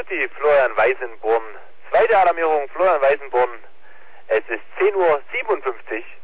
die Florian Weißenborn. Zweite Alarmierung, Florian Weißenborn. Es ist 10:57 Uhr.